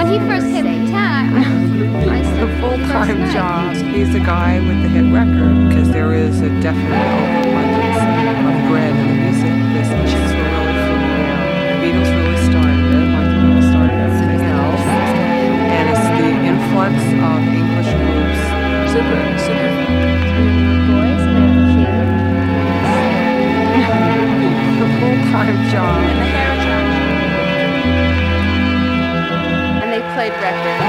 when he first came to town, I said, The full-time job. He's a guy with the hit record, because there is a definite overabundance of bread in the music business. Chicks were really familiar. The Beatles really started it, like the Beatles started everything else. And it's the influx of English groups. Super. Boys, and they were cute. The full-time job. And the hair attraction. And they played records.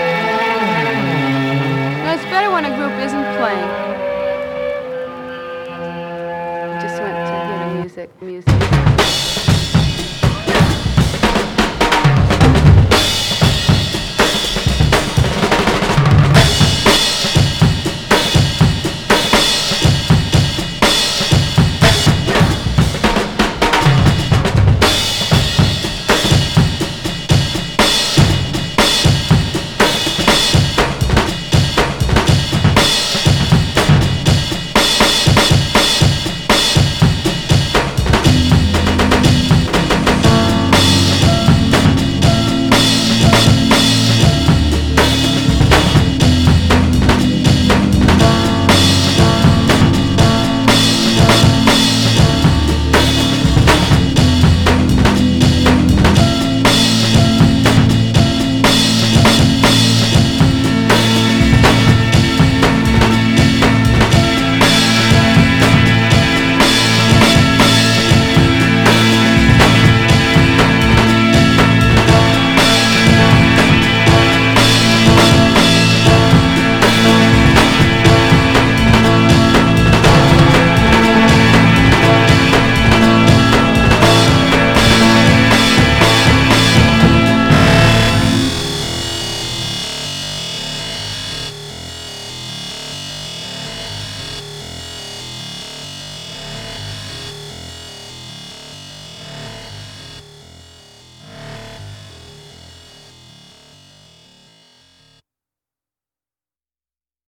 No, it's better when a group isn't playing. Just went to hear the music.